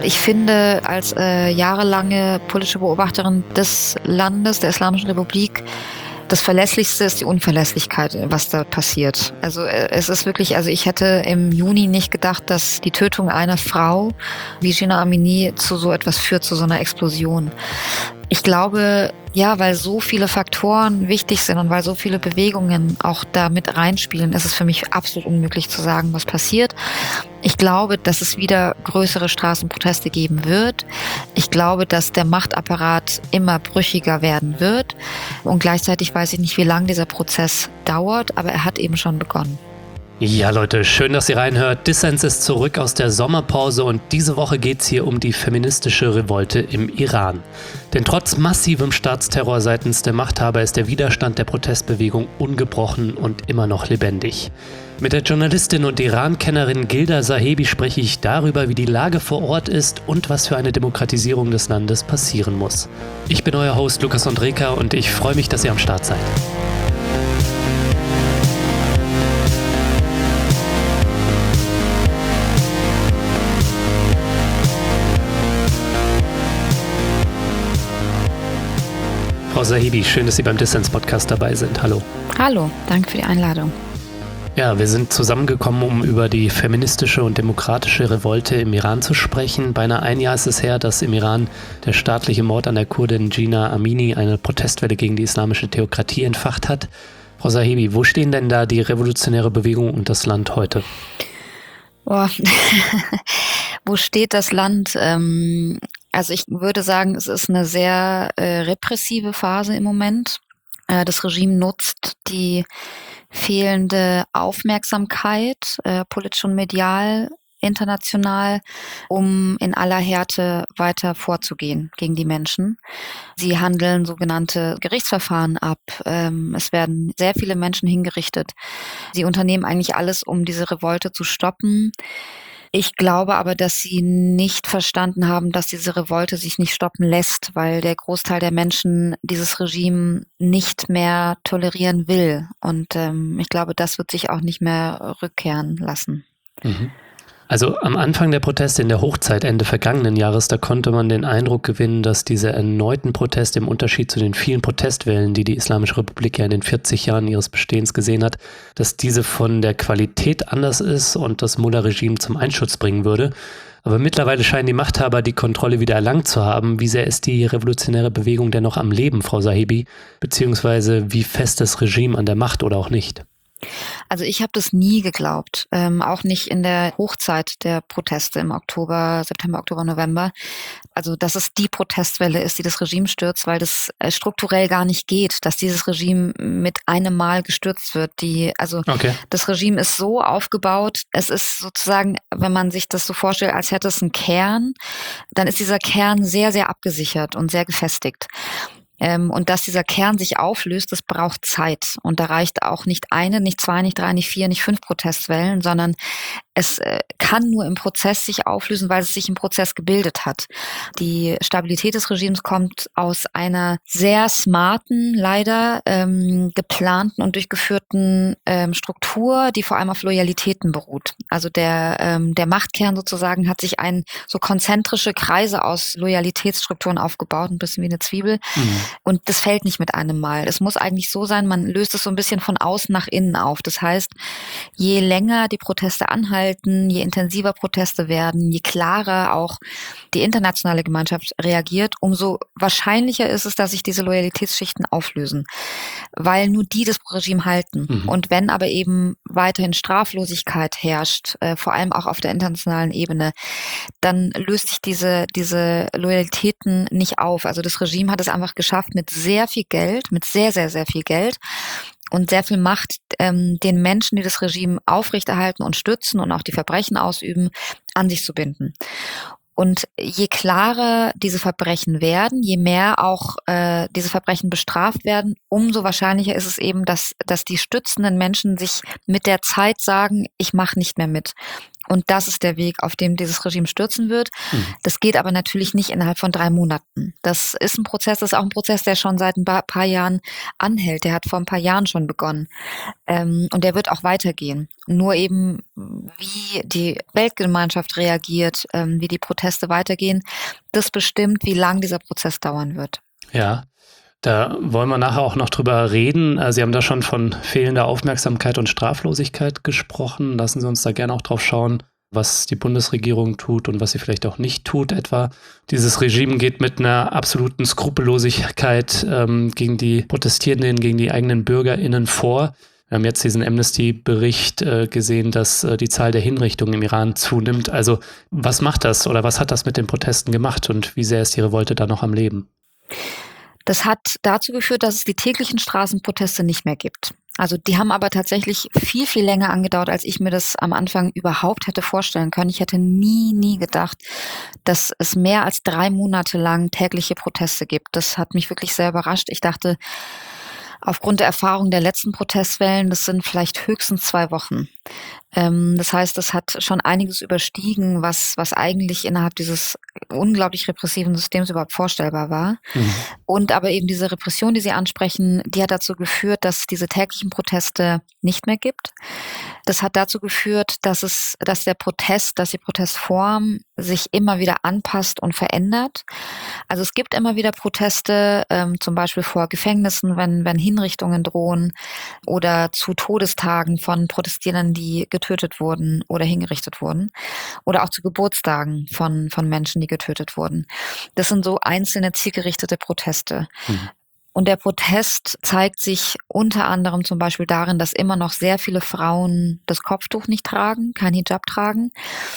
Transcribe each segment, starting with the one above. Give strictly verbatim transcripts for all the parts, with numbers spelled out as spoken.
Ich finde, als äh, jahrelange politische Beobachterin des Landes, der Islamischen Republik, das Verlässlichste ist die Unverlässlichkeit, was da passiert. Also äh, es ist wirklich, also ich hätte im Juni nicht gedacht, dass die Tötung einer Frau wie Jina Amini zu so etwas führt, zu so einer Explosion. Ich glaube, ja, weil so viele Faktoren wichtig sind und weil so viele Bewegungen auch da mit reinspielen, ist es für mich absolut unmöglich zu sagen, was passiert. Ich glaube, dass es wieder größere Straßenproteste geben wird. Ich glaube, dass der Machtapparat immer brüchiger werden wird. Und gleichzeitig weiß ich nicht, wie lange dieser Prozess dauert, aber er hat eben schon begonnen. Ja, Leute, schön, dass ihr reinhört. Dissens ist zurück aus der Sommerpause und diese Woche geht es hier um die feministische Revolte im Iran. Denn trotz massivem Staatsterror seitens der Machthaber ist der Widerstand der Protestbewegung ungebrochen und immer noch lebendig. Mit der Journalistin und Iran-Kennerin Gilda Sahebi spreche ich darüber, wie die Lage vor Ort ist und was für eine Demokratisierung des Landes passieren muss. Ich bin euer Host Lukas Andreka und ich freue mich, dass ihr am Start seid. Frau Sahebi, schön, dass Sie beim Dissens-Podcast dabei sind. Hallo. Hallo, danke für die Einladung. Ja, wir sind zusammengekommen, um über die feministische und demokratische Revolte im Iran zu sprechen. Beinahe ein Jahr ist es her, dass im Iran der staatliche Mord an der Kurdin Jina Amini eine Protestwelle gegen die islamische Theokratie entfacht hat. Frau Sahebi, wo stehen denn da die revolutionäre Bewegung und das Land heute? Boah. Wo steht das Land? Ähm, also ich würde sagen, es ist eine sehr äh, repressive Phase im Moment. Äh, das Regime nutzt die fehlende Aufmerksamkeit, äh, politisch und medial, international, um in aller Härte weiter vorzugehen gegen die Menschen. Sie handeln sogenannte Gerichtsverfahren ab. Ähm, es werden sehr viele Menschen hingerichtet. Sie unternehmen eigentlich alles, um diese Revolte zu stoppen. Ich glaube aber, dass sie nicht verstanden haben, dass diese Revolte sich nicht stoppen lässt, weil der Großteil der Menschen dieses Regime nicht mehr tolerieren will. Und ähm, ich glaube, das wird sich auch nicht mehr rückkehren lassen. Mhm. Also am Anfang der Proteste in der Hochzeit Ende vergangenen Jahres, da konnte man den Eindruck gewinnen, dass diese erneuten Proteste im Unterschied zu den vielen Protestwellen, die die Islamische Republik ja in den vierzig Jahren ihres Bestehens gesehen hat, dass diese von der Qualität anders ist und das Mullah-Regime zum Einsturz bringen würde. Aber mittlerweile scheinen die Machthaber die Kontrolle wieder erlangt zu haben. Wie sehr ist die revolutionäre Bewegung denn noch am Leben, Frau Sahebi? Beziehungsweise wie fest das Regime an der Macht oder auch nicht? Also ich habe das nie geglaubt, ähm, auch nicht in der Hochzeit der Proteste im Oktober, September, Oktober, November. Also dass es die Protestwelle ist, die das Regime stürzt, weil das äh, strukturell gar nicht geht, dass dieses Regime mit einem Mal gestürzt wird. Die, also okay. Das Regime ist so aufgebaut, es ist sozusagen, wenn man sich das so vorstellt, als hätte es einen Kern, dann ist dieser Kern sehr, sehr abgesichert und sehr gefestigt. Ähm, und dass dieser Kern sich auflöst, das braucht Zeit. Und da reicht auch nicht eine, nicht zwei, nicht drei, nicht vier, nicht fünf Protestwellen, sondern es äh, kann nur im Prozess sich auflösen, weil es sich im Prozess gebildet hat. Die Stabilität des Regimes kommt aus einer sehr smarten, leider ähm, geplanten und durchgeführten ähm, Struktur, die vor allem auf Loyalitäten beruht. Also der ähm, der Machtkern sozusagen hat sich ein so konzentrische Kreise aus Loyalitätsstrukturen aufgebaut, ein bisschen wie eine Zwiebel. Mhm. Und das fällt nicht mit einem Mal. Es muss eigentlich so sein, man löst es so ein bisschen von außen nach innen auf. Das heißt, je länger die Proteste anhalten, je intensiver Proteste werden, je klarer auch die internationale Gemeinschaft reagiert, umso wahrscheinlicher ist es, dass sich diese Loyalitätsschichten auflösen, weil nur die das Regime halten. Mhm. Und wenn aber eben weiterhin Straflosigkeit herrscht, äh, vor allem auch auf der internationalen Ebene, dann löst sich diese, diese Loyalitäten nicht auf. Also das Regime hat es einfach geschafft, mit sehr viel Geld, mit sehr, sehr, sehr viel Geld und sehr viel Macht, ähm, den Menschen, die das Regime aufrechterhalten und stützen und auch die Verbrechen ausüben, an sich zu binden. Und je klarer diese Verbrechen werden, je mehr auch äh, diese Verbrechen bestraft werden, umso wahrscheinlicher ist es eben, dass dass die stützenden Menschen sich mit der Zeit sagen, ich mache nicht mehr mit. Und das ist der Weg, auf dem dieses Regime stürzen wird. Mhm. Das geht aber natürlich nicht innerhalb von drei Monaten. Das ist ein Prozess, das ist auch ein Prozess, der schon seit ein paar Jahren anhält. Der hat vor ein paar Jahren schon begonnen. Ähm, und der wird auch weitergehen. Nur eben, wie die Weltgemeinschaft reagiert, ähm, wie die Proteste weitergehen, das bestimmt, wie lang dieser Prozess dauern wird. Ja. Da wollen wir nachher auch noch drüber reden. Sie haben da schon von fehlender Aufmerksamkeit und Straflosigkeit gesprochen. Lassen Sie uns da gerne auch drauf schauen, was die Bundesregierung tut und was sie vielleicht auch nicht tut etwa. Dieses Regime geht mit einer absoluten Skrupellosigkeit ähm, gegen die Protestierenden, gegen die eigenen BürgerInnen vor. Wir haben jetzt diesen Amnesty-Bericht äh, gesehen, dass äh, die Zahl der Hinrichtungen im Iran zunimmt. Also was macht das oder was hat das mit den Protesten gemacht und wie sehr ist die Revolte da noch am Leben? Das hat dazu geführt, dass es die täglichen Straßenproteste nicht mehr gibt. Also die haben aber tatsächlich viel, viel länger angedauert, als ich mir das am Anfang überhaupt hätte vorstellen können. Ich hätte nie, nie gedacht, dass es mehr als drei Monate lang tägliche Proteste gibt. Das hat mich wirklich sehr überrascht. Ich dachte, aufgrund der Erfahrung der letzten Protestwellen, das sind vielleicht höchstens zwei Wochen. Ähm, das heißt, das hat schon einiges überstiegen, was, was eigentlich innerhalb dieses unglaublich repressiven Systems überhaupt vorstellbar war. Mhm. Und aber eben diese Repression, die Sie ansprechen, die hat dazu geführt, dass es diese täglichen Proteste nicht mehr gibt. Das hat dazu geführt, dass es, dass der Protest, dass die Protestform sich immer wieder anpasst und verändert. Also es gibt immer wieder Proteste, ähm, zum Beispiel vor Gefängnissen, wenn, wenn Hinrichtungen drohen oder zu Todestagen von Protestierenden, die getötet wurden oder hingerichtet wurden oder auch zu Geburtstagen von, von Menschen, die getötet wurden. Das sind so einzelne zielgerichtete Proteste. Mhm. Und der Protest zeigt sich unter anderem zum Beispiel darin, dass immer noch sehr viele Frauen das Kopftuch nicht tragen, kein Hijab tragen,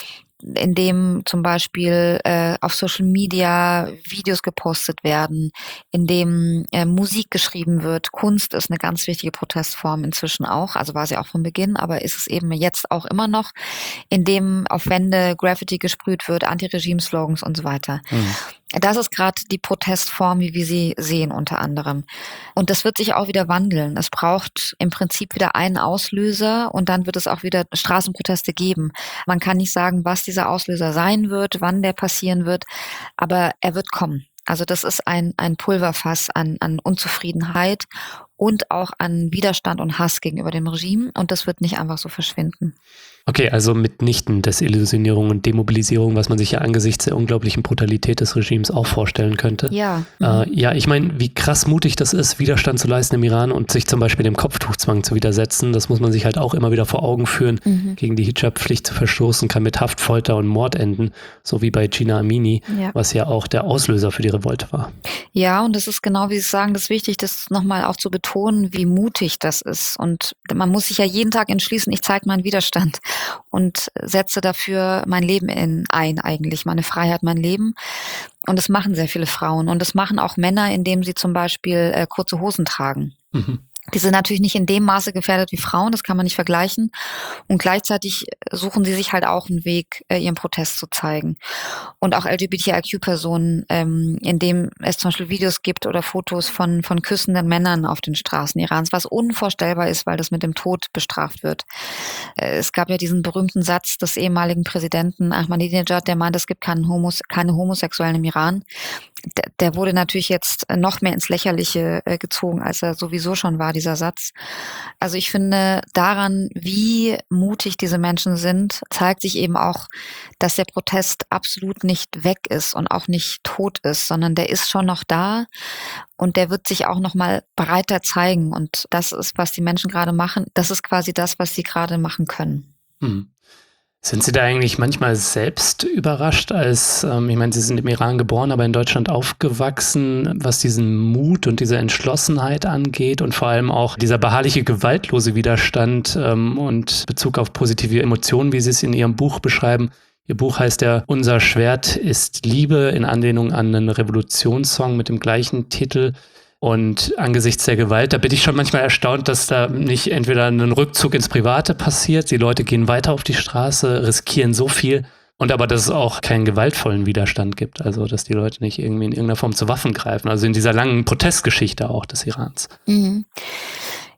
indem zum Beispiel äh, auf Social Media Videos gepostet werden, indem äh, Musik geschrieben wird. Kunst ist eine ganz wichtige Protestform inzwischen auch, also war sie auch von Beginn, aber ist es eben jetzt auch immer noch, indem auf Wände Graffiti gesprüht wird, Anti-Regime-Slogans und so weiter. Mhm. Das ist gerade die Protestform, wie wir sie sehen unter anderem. Und das wird sich auch wieder wandeln. Es braucht im Prinzip wieder einen Auslöser und dann wird es auch wieder Straßenproteste geben. Man kann nicht sagen, was dieser Auslöser sein wird, wann der passieren wird, aber er wird kommen. Also das ist ein, ein Pulverfass an, an Unzufriedenheit und auch an Widerstand und Hass gegenüber dem Regime und das wird nicht einfach so verschwinden. Okay, also mitnichten Desillusionierung und Demobilisierung, was man sich ja angesichts der unglaublichen Brutalität des Regimes auch vorstellen könnte. Ja. Äh, ja, ich meine, wie krass mutig das ist, Widerstand zu leisten im Iran und sich zum Beispiel dem Kopftuchzwang zu widersetzen. Das muss man sich halt auch immer wieder vor Augen führen. Mhm. Gegen die Hijab-Pflicht zu verstoßen, kann mit Haft, Folter und Mord enden, so wie bei Gina Amini, ja. was ja auch der Auslöser für die Revolte war. Ja, und das ist genau, wie Sie sagen, das ist wichtig, das nochmal auch zu betonen, wie mutig das ist. Und man muss sich ja jeden Tag entschließen, ich zeige meinen Widerstand und setze dafür mein Leben in, ein eigentlich, meine Freiheit, mein Leben. Und das machen sehr viele Frauen. Und das machen auch Männer, indem sie zum Beispiel äh, kurze Hosen tragen. Mhm. Die sind natürlich nicht in dem Maße gefährdet wie Frauen, das kann man nicht vergleichen. Und gleichzeitig suchen sie sich halt auch einen Weg, äh, ihren Protest zu zeigen. Und auch L G B T I Q-Personen, ähm, indem es zum Beispiel Videos gibt oder Fotos von, von küssenden Männern auf den Straßen Irans, was unvorstellbar ist, weil das mit dem Tod bestraft wird. Äh, es gab ja diesen berühmten Satz des ehemaligen Präsidenten Ahmadinejad, der meint, es gibt keinen Homos- keine Homosexuellen im Iran. Der, der wurde natürlich jetzt noch mehr ins Lächerliche äh, gezogen, als er sowieso schon war, dieser Satz. Also ich finde, daran, wie mutig diese Menschen sind, zeigt sich eben auch, dass der Protest absolut nicht weg ist und auch nicht tot ist, sondern der ist schon noch da und der wird sich auch noch mal breiter zeigen. Und das ist, was die Menschen gerade machen. Das ist quasi das, was sie gerade machen können. Mhm. Sind Sie da eigentlich manchmal selbst überrascht, als, ähm, ich meine, Sie sind im Iran geboren, aber in Deutschland aufgewachsen, was diesen Mut und diese Entschlossenheit angeht und vor allem auch dieser beharrliche, gewaltlose Widerstand ähm, und Bezug auf positive Emotionen, wie Sie es in Ihrem Buch beschreiben. Ihr Buch heißt ja Unser Schwert ist Liebe, in Anlehnung an einen Revolutionssong mit dem gleichen Titel. Und angesichts der Gewalt, da bin ich schon manchmal erstaunt, dass da nicht entweder ein Rückzug ins Private passiert, die Leute gehen weiter auf die Straße, riskieren so viel, und aber dass es auch keinen gewaltvollen Widerstand gibt, also dass die Leute nicht irgendwie in irgendeiner Form zu Waffen greifen, also in dieser langen Protestgeschichte auch des Irans. Mhm.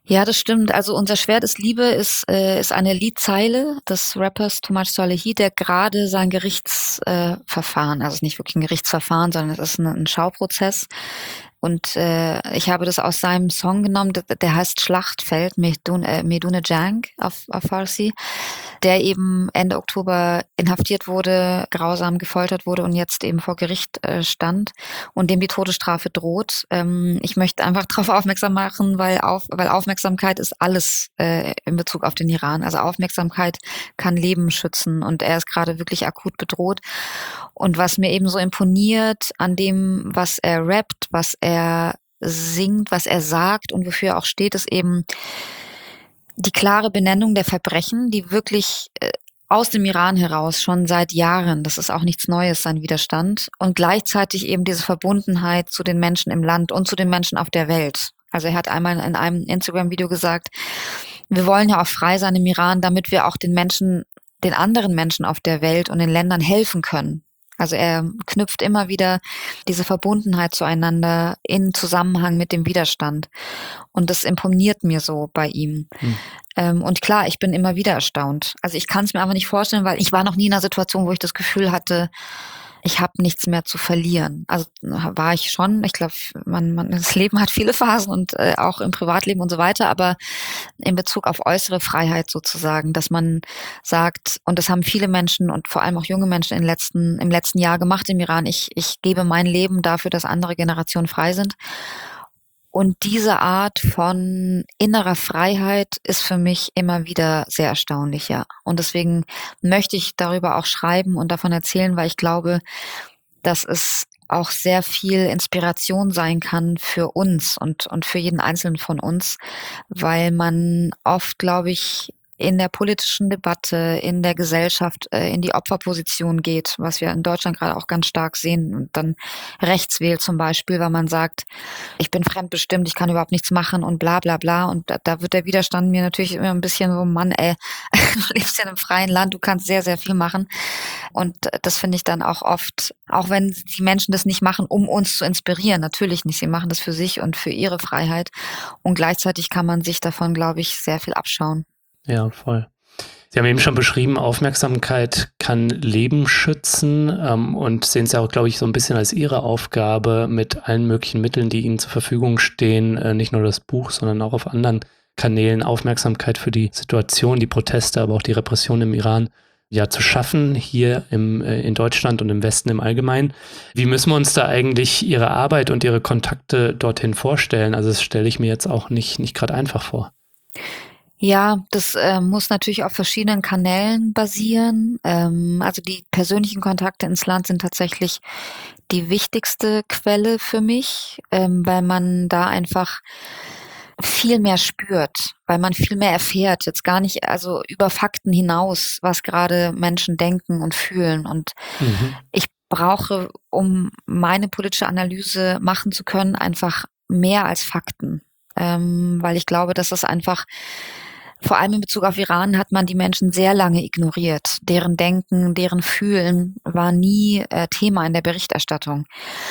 Ja, das stimmt. Also unser Schwert ist Liebe ist, äh, ist eine Liedzeile des Rappers Too Much Salehi, der gerade sein Gerichtsverfahren, äh, Verfahren, also es ist nicht wirklich ein Gerichtsverfahren, sondern es ist ein, ein Schauprozess. Und äh, ich habe das aus seinem Song genommen, der, der heißt Schlachtfeld, Medune, äh, Medune Jang auf, auf Farsi, der eben Ende Oktober inhaftiert wurde, grausam gefoltert wurde und jetzt eben vor Gericht äh, stand und dem die Todesstrafe droht. Ähm, ich möchte einfach darauf aufmerksam machen, weil, auf, weil Aufmerksamkeit ist alles äh, in Bezug auf den Iran. Also Aufmerksamkeit kann Leben schützen und er ist gerade wirklich akut bedroht. Und was mir eben so imponiert an dem, was er rappt, was er singt, was er sagt und wofür er auch steht, ist eben die klare Benennung der Verbrechen, die wirklich äh, aus dem Iran heraus schon seit Jahren, das ist auch nichts Neues, sein Widerstand, und gleichzeitig eben diese Verbundenheit zu den Menschen im Land und zu den Menschen auf der Welt. Also er hat einmal in einem Instagram-Video gesagt, wir wollen ja auch frei sein im Iran, damit wir auch den Menschen, den anderen Menschen auf der Welt und den Ländern helfen können. Also er knüpft immer wieder diese Verbundenheit zueinander in Zusammenhang mit dem Widerstand. Und das imponiert mir so bei ihm. Hm. Ähm, und klar, ich bin immer wieder erstaunt. Also ich kann es mir einfach nicht vorstellen, weil ich war noch nie in einer Situation, wo ich das Gefühl hatte, ich habe nichts mehr zu verlieren. Also war ich schon. Ich glaube, man, man, das Leben hat viele Phasen und äh, auch im Privatleben und so weiter. Aber in Bezug auf äußere Freiheit sozusagen, dass man sagt, und das haben viele Menschen und vor allem auch junge Menschen im letzten, im letzten Jahr gemacht im Iran, ich, ich gebe mein Leben dafür, dass andere Generationen frei sind. Und diese Art von innerer Freiheit ist für mich immer wieder sehr erstaunlich, ja. Und deswegen möchte ich darüber auch schreiben und davon erzählen, weil ich glaube, dass es auch sehr viel Inspiration sein kann für uns und, und für jeden Einzelnen von uns, weil man oft, glaube ich, in der politischen Debatte, in der Gesellschaft äh, in die Opferposition geht, was wir in Deutschland gerade auch ganz stark sehen und dann rechts wählt zum Beispiel, weil man sagt, ich bin fremdbestimmt, ich kann überhaupt nichts machen und bla bla bla, und da, da wird der Widerstand mir natürlich immer ein bisschen so, Mann ey, du lebst ja in einem freien Land, du kannst sehr, sehr viel machen, und das finde ich dann auch oft, auch wenn die Menschen das nicht machen, um uns zu inspirieren, natürlich nicht, sie machen das für sich und für ihre Freiheit, und gleichzeitig kann man sich davon, glaube ich, sehr viel abschauen. Ja, voll. Sie haben eben schon beschrieben, Aufmerksamkeit kann Leben schützen ähm, und sehen es ja auch, glaube ich, so ein bisschen als Ihre Aufgabe, mit allen möglichen Mitteln, die Ihnen zur Verfügung stehen, äh, nicht nur das Buch, sondern auch auf anderen Kanälen Aufmerksamkeit für die Situation, die Proteste, aber auch die Repression im Iran ja zu schaffen, hier im, äh, in Deutschland und im Westen im Allgemeinen. Wie müssen wir uns da eigentlich Ihre Arbeit und Ihre Kontakte dorthin vorstellen? Also das stelle ich mir jetzt auch nicht, nicht gerade einfach vor. Ja, das äh, muss natürlich auf verschiedenen Kanälen basieren. Ähm, also die persönlichen Kontakte ins Land sind tatsächlich die wichtigste Quelle für mich, ähm, weil man da einfach viel mehr spürt, weil man viel mehr erfährt, jetzt gar nicht, also über Fakten hinaus, was gerade Menschen denken und fühlen. Und mhm. ich brauche, um meine politische Analyse machen zu können, einfach mehr als Fakten, ähm, weil ich glaube, dass das einfach, vor allem in Bezug auf Iran hat man die Menschen sehr lange ignoriert. Deren Denken, deren Fühlen war nie äh, Thema in der Berichterstattung.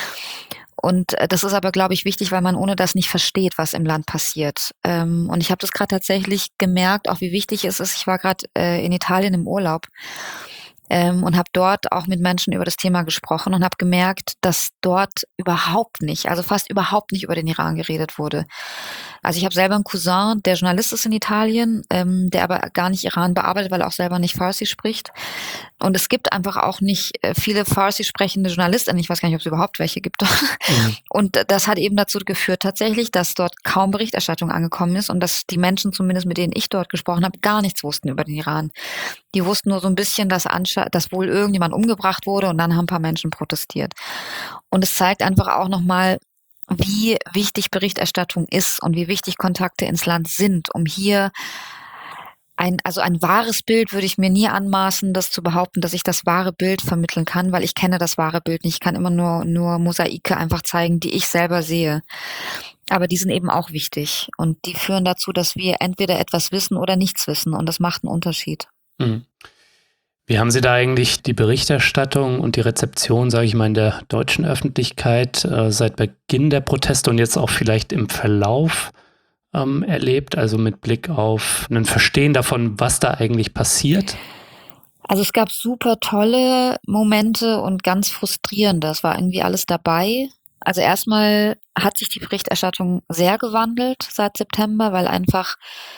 Und äh, das ist aber, glaube ich, wichtig, weil man ohne das nicht versteht, was im Land passiert. Ähm, und ich habe das gerade tatsächlich gemerkt, auch wie wichtig es ist. Ich war gerade äh, in Italien im Urlaub ähm, und habe dort auch mit Menschen über das Thema gesprochen und habe gemerkt, dass dort überhaupt nicht, also fast überhaupt nicht über den Iran geredet wurde. Also ich habe selber einen Cousin, der Journalist ist in Italien, ähm, der aber gar nicht Iran bearbeitet, weil er auch selber nicht Farsi spricht. Und es gibt einfach auch nicht äh, viele Farsi sprechende Journalisten. Ich weiß gar nicht, ob es überhaupt welche gibt. Mhm. Und das hat eben dazu geführt tatsächlich, dass dort kaum Berichterstattung angekommen ist und dass die Menschen, zumindest mit denen ich dort gesprochen habe, gar nichts wussten über den Iran. Die wussten nur so ein bisschen, dass, anscha- dass wohl irgendjemand umgebracht wurde, und dann haben ein paar Menschen protestiert. Und es zeigt einfach auch nochmal, wie wichtig Berichterstattung ist und wie wichtig Kontakte ins Land sind, um hier ein, also ein wahres Bild würde ich mir nie anmaßen, das zu behaupten, dass ich das wahre Bild vermitteln kann, weil ich kenne das wahre Bild nicht. Ich kann immer nur, nur Mosaike einfach zeigen, die ich selber sehe. Aber die sind eben auch wichtig und die führen dazu, dass wir entweder etwas wissen oder nichts wissen, und das macht einen Unterschied. Mhm. Wie haben Sie da eigentlich die Berichterstattung und die Rezeption, sage ich mal, in der deutschen Öffentlichkeit äh, seit Beginn der Proteste und jetzt auch vielleicht im Verlauf ähm, erlebt, also mit Blick auf ein Verstehen davon, was da eigentlich passiert? Also es gab super tolle Momente und ganz frustrierende. Es war irgendwie alles dabei. Also erstmal hat sich die Berichterstattung sehr gewandelt seit September, weil einfach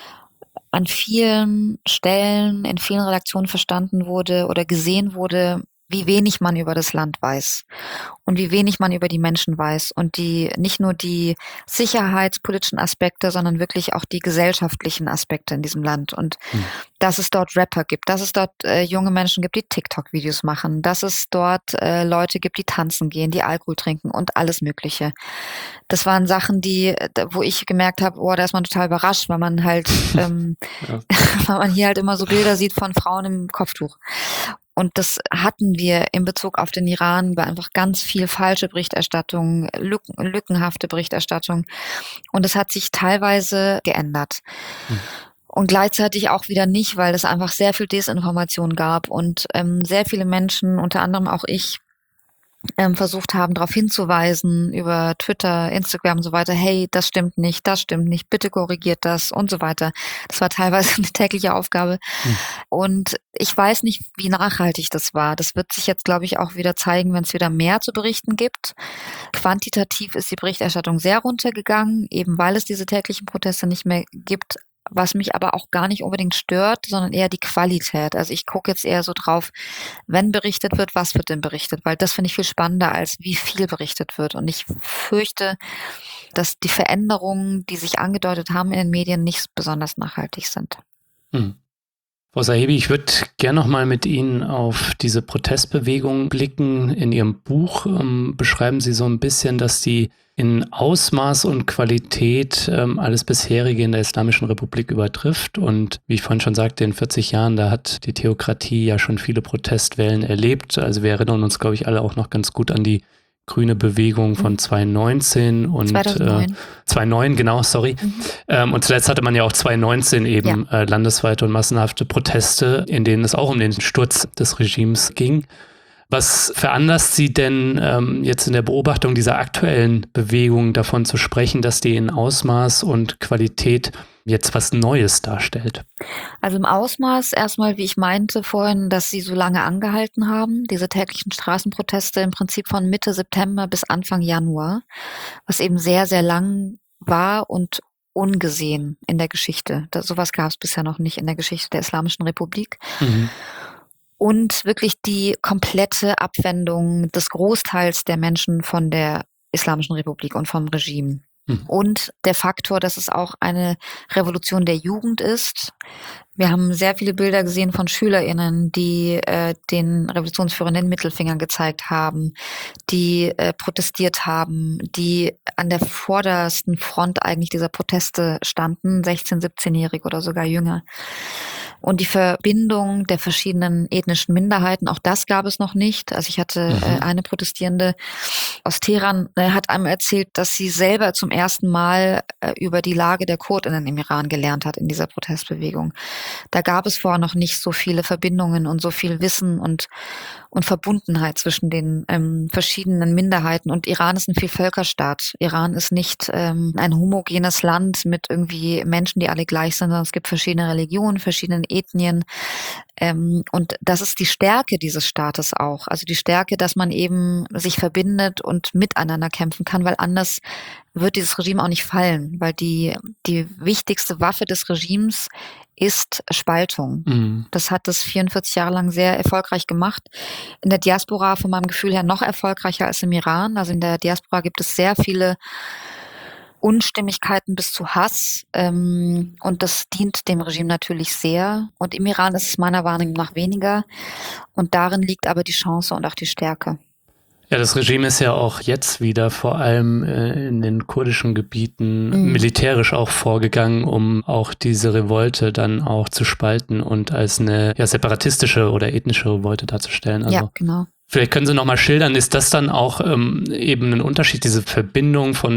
an vielen Stellen, in vielen Redaktionen verstanden wurde oder gesehen wurde, wie wenig man über das Land weiß und wie wenig man über die Menschen weiß und die nicht nur die sicherheitspolitischen Aspekte, sondern wirklich auch die gesellschaftlichen Aspekte in diesem Land und hm. dass es dort Rapper gibt, dass es dort äh, junge Menschen gibt, die TikTok-Videos machen, dass es dort äh, Leute gibt, die tanzen gehen, die Alkohol trinken und alles Mögliche. Das waren Sachen, die, wo ich gemerkt habe, oh, da ist man total überrascht, weil man halt, ähm, ja. weil man hier halt immer so Bilder sieht von Frauen im Kopftuch. Und das hatten wir in Bezug auf den Iran, war einfach ganz viel falsche Berichterstattung, lücken, lückenhafte Berichterstattung. Und es hat sich teilweise geändert. Hm. Und gleichzeitig auch wieder nicht, weil es einfach sehr viel Desinformation gab und ähm, sehr viele Menschen, unter anderem auch ich, ähm, versucht haben, darauf hinzuweisen über Twitter, Instagram und so weiter, hey, das stimmt nicht, das stimmt nicht, bitte korrigiert das und so weiter. Das war teilweise eine tägliche Aufgabe. Hm. Und ich weiß nicht, wie nachhaltig das war. Das wird sich jetzt, glaube ich, auch wieder zeigen, wenn es wieder mehr zu berichten gibt. Quantitativ ist die Berichterstattung sehr runtergegangen, eben weil es diese täglichen Proteste nicht mehr gibt. Was mich aber auch gar nicht unbedingt stört, sondern eher die Qualität. Also ich gucke jetzt eher so drauf, wenn berichtet wird, was wird denn berichtet? Weil das finde ich viel spannender, als wie viel berichtet wird. Und ich fürchte, dass die Veränderungen, die sich angedeutet haben in den Medien, nicht besonders nachhaltig sind. Hm. Frau Sahibi, ich würde gerne noch mal mit Ihnen auf diese Protestbewegung blicken. In Ihrem Buch ähm, beschreiben Sie so ein bisschen, dass die in Ausmaß und Qualität ähm, alles bisherige in der Islamischen Republik übertrifft. Und wie ich vorhin schon sagte, in vierzig Jahren, da hat die Theokratie ja schon viele Protestwellen erlebt. Also wir erinnern uns, glaube ich, alle auch noch ganz gut an die grüne Bewegung von zwanzig neunzehn und zweitausendneun. Äh, zweitausendneun, genau, sorry. Mhm. Ähm, und zuletzt hatte man ja auch zwanzig neunzehn eben ja. äh, landesweite und massenhafte Proteste, in denen es auch um den Sturz des Regimes ging. Was veranlasst Sie denn ähm, jetzt in der Beobachtung dieser aktuellen Bewegung davon zu sprechen, dass die in Ausmaß und Qualität jetzt was Neues darstellt? Also im Ausmaß erstmal, wie ich meinte vorhin, dass sie so lange angehalten haben, diese täglichen Straßenproteste im Prinzip von Mitte September bis Anfang Januar, was eben sehr, sehr lang war und ungesehen in der Geschichte. Das, sowas gab es bisher noch nicht in der Geschichte der Islamischen Republik. Mhm. Und wirklich die komplette Abwendung des Großteils der Menschen von der Islamischen Republik und vom Regime. Hm. Und der Faktor, dass es auch eine Revolution der Jugend ist. Wir haben sehr viele Bilder gesehen von SchülerInnen, die äh, den Revolutionsführern den Mittelfinger gezeigt haben, die äh, protestiert haben, die an der vordersten Front eigentlich dieser Proteste standen, sechzehn-, siebzehnjährig oder sogar jünger. Und die Verbindung der verschiedenen ethnischen Minderheiten, auch das gab es noch nicht. Also ich hatte mhm. äh, eine Protestierende aus Teheran, äh, hat einem erzählt, dass sie selber zum ersten Mal äh, über die Lage der KurdInnen im Iran gelernt hat in dieser Protestbewegung. Da gab es vorher noch nicht so viele Verbindungen und so viel Wissen und und Verbundenheit zwischen den ähm, verschiedenen Minderheiten. Und Iran ist ein Vielvölkerstaat. Iran ist nicht ähm, ein homogenes Land mit irgendwie Menschen, die alle gleich sind, sondern es gibt verschiedene Religionen, verschiedene Ethnien. Ähm, und das ist die Stärke dieses Staates auch. Also die Stärke, dass man eben sich verbindet und miteinander kämpfen kann, weil anders wird dieses Regime auch nicht fallen, weil die, die wichtigste Waffe des Regimes ist Spaltung. Mhm. Das hat es vierundvierzig Jahre lang sehr erfolgreich gemacht. In der Diaspora von meinem Gefühl her noch erfolgreicher als im Iran. Also in der Diaspora gibt es sehr viele Unstimmigkeiten bis zu Hass. Ähm, und das dient dem Regime natürlich sehr. Und im Iran ist es meiner Wahrnehmung nach weniger. Und darin liegt aber die Chance und auch die Stärke. Ja, das Regime ist ja auch jetzt wieder vor allem äh, in den kurdischen Gebieten mhm. militärisch auch vorgegangen, um auch diese Revolte dann auch zu spalten und als eine ja, separatistische oder ethnische Revolte darzustellen. Also, ja, genau. Vielleicht können Sie noch mal schildern, ist das dann auch ähm, eben ein Unterschied, diese Verbindung von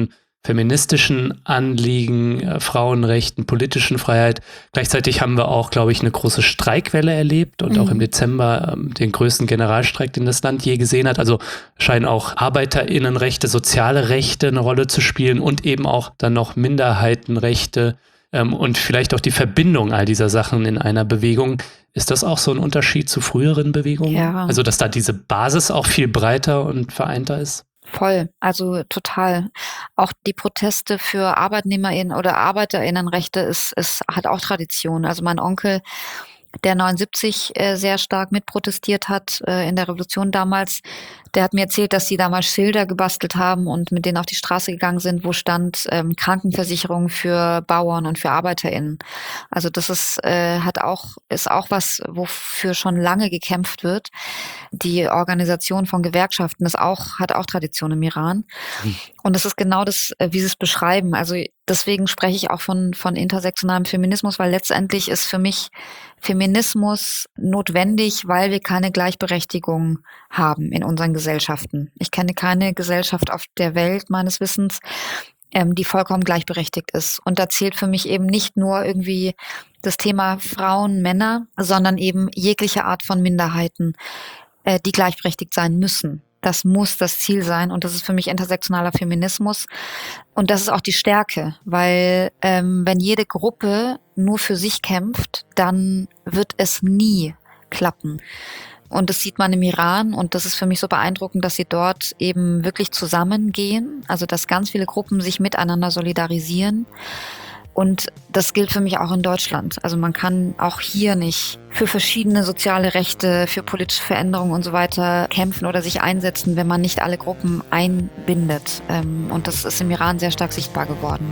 feministischen Anliegen, äh, Frauenrechten, politischen Freiheit. Gleichzeitig haben wir auch, glaube ich, eine große Streikwelle erlebt und mhm. auch im Dezember ähm, den größten Generalstreik, den das Land je gesehen hat. Also scheinen auch ArbeiterInnenrechte, soziale Rechte eine Rolle zu spielen und eben auch dann noch Minderheitenrechte ähm, und vielleicht auch die Verbindung all dieser Sachen in einer Bewegung. Ist das auch so ein Unterschied zu früheren Bewegungen? Ja. Also, dass da diese Basis auch viel breiter und vereinter ist? Voll, also total. Auch die Proteste für ArbeitnehmerInnen oder ArbeiterInnenrechte ist, ist, hat auch Tradition. Also mein Onkel, der neunundsiebzig äh, sehr stark mitprotestiert hat äh, in der Revolution damals, der hat mir erzählt, dass sie damals Schilder gebastelt haben und mit denen auf die Straße gegangen sind, wo stand ähm, Krankenversicherung für Bauern und für ArbeiterInnen. Also das ist äh, hat auch ist auch was, wofür schon lange gekämpft wird. Die Organisation von Gewerkschaften ist auch hat auch Tradition im Iran. Mhm. Und das ist genau das, wie Sie es beschreiben. Also deswegen spreche ich auch von von intersektionalem Feminismus, weil letztendlich ist für mich Feminismus notwendig, weil wir keine Gleichberechtigung haben in unseren Gesellschaften. Ich kenne keine Gesellschaft auf der Welt meines Wissens, ähm, die vollkommen gleichberechtigt ist. Und da zählt für mich eben nicht nur irgendwie das Thema Frauen, Männer, sondern eben jegliche Art von Minderheiten, äh, die gleichberechtigt sein müssen. Das muss das Ziel sein und das ist für mich intersektionaler Feminismus. Und das ist auch die Stärke, weil ähm, wenn jede Gruppe nur für sich kämpft, dann wird es nie klappen. Und das sieht man im Iran und das ist für mich so beeindruckend, dass sie dort eben wirklich zusammengehen, also dass ganz viele Gruppen sich miteinander solidarisieren. Und das gilt für mich auch in Deutschland. Also man kann auch hier nicht für verschiedene soziale Rechte, für politische Veränderungen und so weiter kämpfen oder sich einsetzen, wenn man nicht alle Gruppen einbindet. Und das ist im Iran sehr stark sichtbar geworden.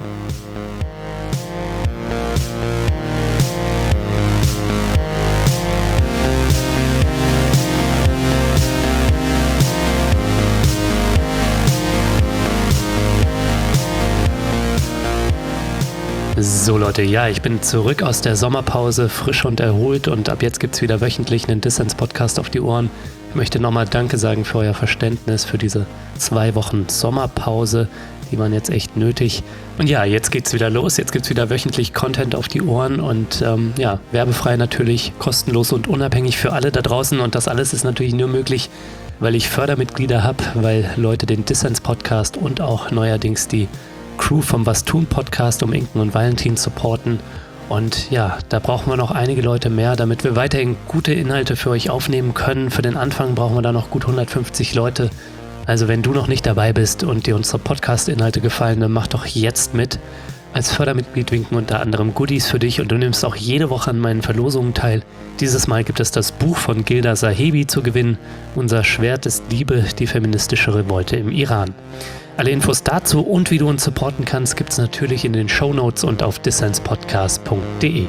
So Leute, ja, ich bin zurück aus der Sommerpause, frisch und erholt und ab jetzt gibt's wieder wöchentlich einen Dissens-Podcast auf die Ohren. Ich möchte nochmal Danke sagen für euer Verständnis, für diese zwei Wochen Sommerpause, die waren jetzt echt nötig. Und ja, jetzt geht's wieder los, jetzt gibt's wieder wöchentlich Content auf die Ohren und ähm, ja, werbefrei natürlich, kostenlos und unabhängig für alle da draußen und das alles ist natürlich nur möglich, weil ich Fördermitglieder habe, weil Leute den Dissens-Podcast und auch neuerdings die Crew vom Was tun Podcast um Inken und Valentin supporten. Und ja, da brauchen wir noch einige Leute mehr, damit wir weiterhin gute Inhalte für euch aufnehmen können. Für den Anfang brauchen wir da noch gut hundertfünfzig Leute. Also wenn du noch nicht dabei bist und dir unsere Podcast-Inhalte gefallen, dann mach doch jetzt mit. Als Fördermitglied winken unter anderem Goodies für dich und du nimmst auch jede Woche an meinen Verlosungen teil. Dieses Mal gibt es das Buch von Gilda Sahebi zu gewinnen. Unser Schwert ist Liebe, die feministische Revolte im Iran. Alle Infos dazu und wie du uns supporten kannst, gibt es natürlich in den Shownotes und auf dissenspodcast punkt de.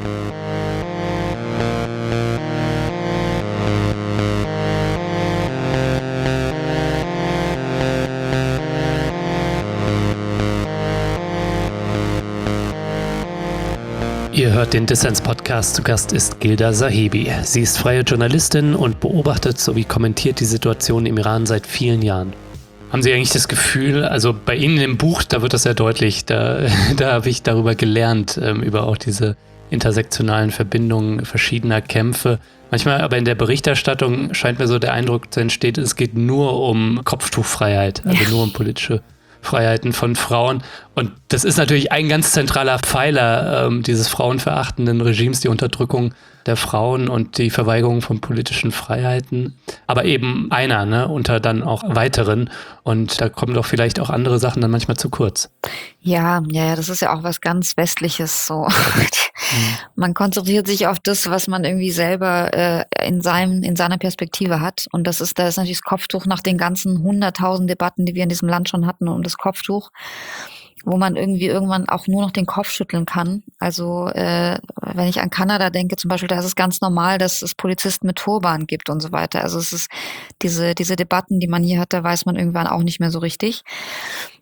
Ihr hört den Dissens-Podcast, zu Gast ist Gilda Sahebi. Sie ist freie Journalistin und beobachtet sowie kommentiert die Situation im Iran seit vielen Jahren. Haben Sie eigentlich das Gefühl, also bei Ihnen im Buch, da wird das sehr deutlich, da, da habe ich darüber gelernt, ähm, über auch diese intersektionalen Verbindungen verschiedener Kämpfe. Manchmal aber in der Berichterstattung scheint mir so der Eindruck zu entstehen, es geht nur um Kopftuchfreiheit, also ja. nur um politische Freiheiten von Frauen. Und das ist natürlich ein ganz zentraler Pfeiler ähm, dieses frauenverachtenden Regimes, die Unterdrückung der Frauen und die Verweigerung von politischen Freiheiten. Aber eben einer, ne, unter dann auch weiteren. Und da kommen doch vielleicht auch andere Sachen dann manchmal zu kurz. Ja, ja, ja, das ist ja auch was ganz Westliches so. Mhm. Man konzentriert sich auf das, was man irgendwie selber äh, in seinem, in seiner Perspektive hat. Und das ist, da ist natürlich das Kopftuch nach den ganzen hunderttausend Debatten, die wir in diesem Land schon hatten um das Kopftuch, wo man irgendwie irgendwann auch nur noch den Kopf schütteln kann. Also äh, wenn ich an Kanada denke zum Beispiel, da ist es ganz normal, dass es Polizisten mit Turban gibt und so weiter. Also es ist diese diese Debatten, die man hier hat, da weiß man irgendwann auch nicht mehr so richtig.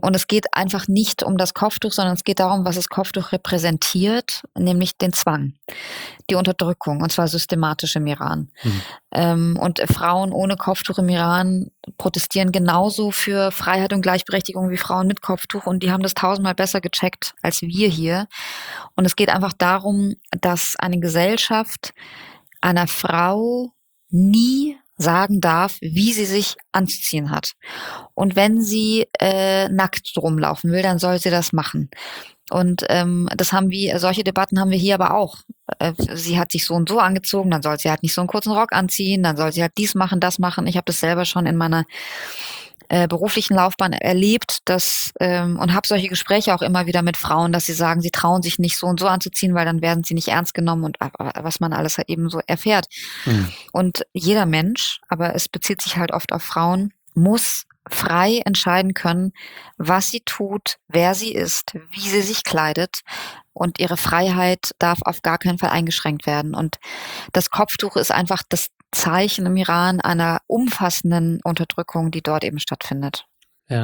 Und es geht einfach nicht um das Kopftuch, sondern es geht darum, was das Kopftuch repräsentiert, nämlich den Zwang, die Unterdrückung, und zwar systematisch im Iran. Mhm. Ähm, und Frauen ohne Kopftuch im Iran protestieren genauso für Freiheit und Gleichberechtigung wie Frauen mit Kopftuch, und die haben das tausendmal besser gecheckt als wir hier. Und es geht einfach darum, dass eine Gesellschaft einer Frau nie sagen darf, wie sie sich anzuziehen hat. Und wenn sie äh, nackt rumlaufen will, dann soll sie das machen. Und ähm, das haben wir, solche Debatten haben wir hier aber auch. Äh, sie hat sich so und so angezogen, dann soll sie halt nicht so einen kurzen Rock anziehen, dann soll sie halt dies machen, das machen. Ich habe das selber schon in meiner äh, beruflichen Laufbahn erlebt, dass ähm, und habe solche Gespräche auch immer wieder mit Frauen, dass sie sagen, sie trauen sich nicht so und so anzuziehen, weil dann werden sie nicht ernst genommen, und äh, was man alles halt eben so erfährt. Mhm. Und jeder Mensch, aber es bezieht sich halt oft auf Frauen, muss frei entscheiden können, was sie tut, wer sie ist, wie sie sich kleidet, und ihre Freiheit darf auf gar keinen Fall eingeschränkt werden. Und das Kopftuch ist einfach das Zeichen im Iran einer umfassenden Unterdrückung, die dort eben stattfindet. Ja.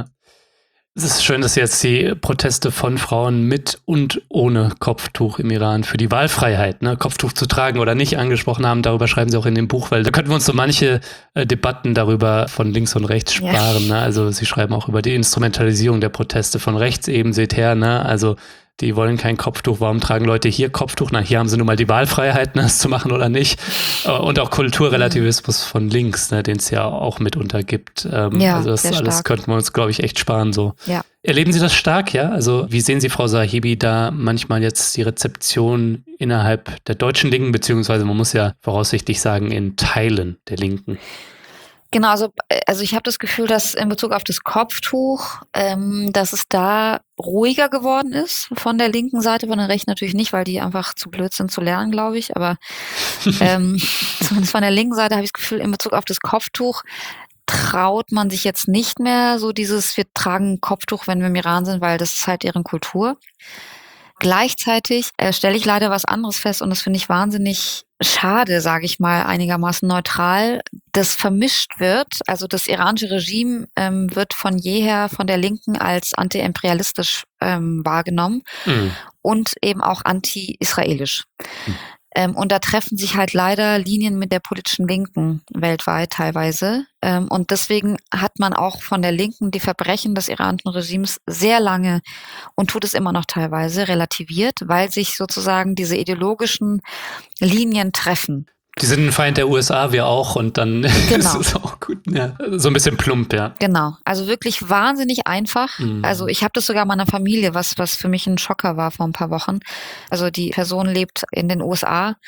Es ist schön, dass Sie jetzt die Proteste von Frauen mit und ohne Kopftuch im Iran für die Wahlfreiheit, ne, Kopftuch zu tragen oder nicht, angesprochen haben. Darüber schreiben Sie auch in dem Buch, weil da könnten wir uns so manche äh, Debatten darüber von links und rechts sparen. Ja. Ne? Also Sie schreiben auch über die Instrumentalisierung der Proteste von rechts eben, seht her, ne? Also die wollen kein Kopftuch. Warum tragen Leute hier Kopftuch? Na, hier haben sie nun mal die Freiheit, ne, es zu machen oder nicht. Und auch Kulturrelativismus von links, ne, den es ja auch mitunter gibt. Ähm, ja, also das alles stark. Könnten wir uns, glaube ich, echt sparen. So. Ja. Erleben Sie das stark, ja? Also wie sehen Sie, Frau Sahibi, da manchmal jetzt die Rezeption innerhalb der deutschen Linken, beziehungsweise man muss ja voraussichtlich sagen, in Teilen der Linken? Genau, also, also ich habe das Gefühl, dass in Bezug auf das Kopftuch, ähm, dass es da ruhiger geworden ist von der linken Seite, von der rechten natürlich nicht, weil die einfach zu blöd sind zu lernen, glaube ich. Aber ähm, zumindest von der linken Seite habe ich das Gefühl, in Bezug auf das Kopftuch traut man sich jetzt nicht mehr so dieses, wir tragen Kopftuch, wenn wir im Iran sind, weil das ist halt deren Kultur. Gleichzeitig äh, stelle ich leider was anderes fest, und das finde ich wahnsinnig schade, sage ich mal, einigermaßen neutral, das vermischt wird. Also das iranische Regime ähm, wird von jeher von der Linken als anti-imperialistisch ähm, wahrgenommen mhm. und eben auch anti-israelisch. Mhm. Ähm, und da treffen sich halt leider Linien mit der politischen Linken weltweit teilweise. Ähm, und deswegen hat man auch von der Linken die Verbrechen des iranischen Regimes sehr lange, und tut es immer noch teilweise, relativiert, weil sich sozusagen diese ideologischen Linien treffen. Die sind ein Feind der U S A, wir auch, und dann genau. ist es auch gut. Ja, so ein bisschen plump, ja. Genau, also wirklich wahnsinnig einfach. Mhm. Also ich habe das sogar meiner Familie, was was für mich ein Schocker war vor ein paar Wochen. Also die Person lebt in den U S A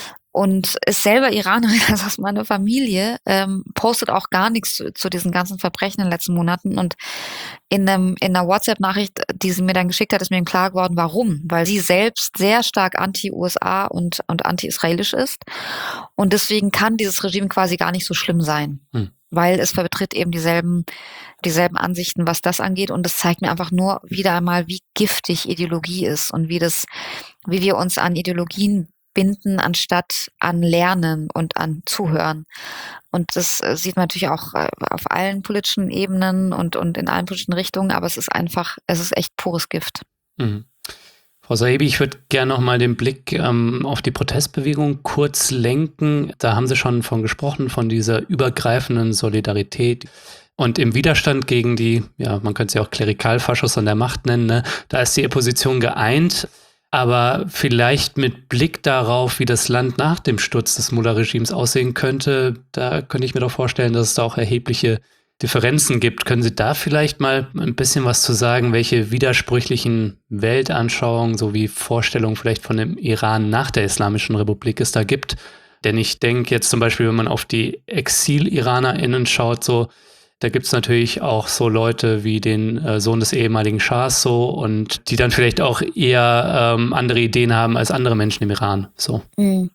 und ist selber Iranerin, also aus meiner Familie, ähm, postet auch gar nichts zu, zu diesen ganzen Verbrechen in den letzten Monaten. Und in, einem, in einer WhatsApp-Nachricht, die sie mir dann geschickt hat, ist mir klar geworden, warum. Weil sie selbst sehr stark anti-U S A und, und anti-israelisch ist. Und deswegen kann dieses Regime quasi gar nicht so schlimm sein. Hm. Weil es vertritt eben dieselben, dieselben Ansichten, was das angeht. Und das zeigt mir einfach nur wieder einmal, wie giftig Ideologie ist und wie das, wie wir uns an Ideologien binden, anstatt an Lernen und an Zuhören. Und das sieht man natürlich auch auf allen politischen Ebenen und, und in allen politischen Richtungen, aber es ist einfach, es ist echt pures Gift. Mhm. Frau Sahibi, ich würde gerne noch mal den Blick ähm, auf die Protestbewegung kurz lenken. Da haben Sie schon von gesprochen, von dieser übergreifenden Solidarität. Und im Widerstand gegen die, ja, man könnte sie auch Klerikalfaschos an der Macht nennen, ne, da ist die Opposition geeint. Aber vielleicht mit Blick darauf, wie das Land nach dem Sturz des Mullah-Regimes aussehen könnte, da könnte ich mir doch vorstellen, dass es da auch erhebliche Differenzen gibt. Können Sie da vielleicht mal ein bisschen was zu sagen, welche widersprüchlichen Weltanschauungen sowie Vorstellungen vielleicht von dem Iran nach der Islamischen Republik es da gibt? Denn ich denke jetzt zum Beispiel, wenn man auf die Exil-IranerInnen schaut, so, da gibt es natürlich auch so Leute wie den äh, Sohn des ehemaligen Schahs so, und die dann vielleicht auch eher ähm, andere Ideen haben als andere Menschen im Iran. So. Mhm.